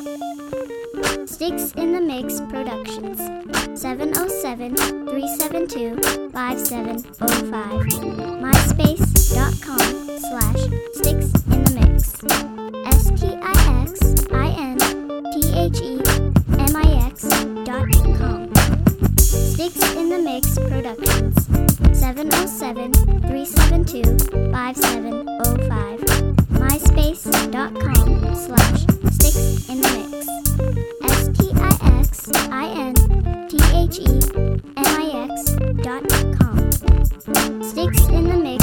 Sticks in the Mix Productions. 707-372-5705. MySpace.com/sticksinthemix. STIXINTHEMIX.com. Sticks in the Mix Productions. 707-372-5705. MySpace.com/sticksinthemix. STIXINTHEMIX.com. Sticks in the Mix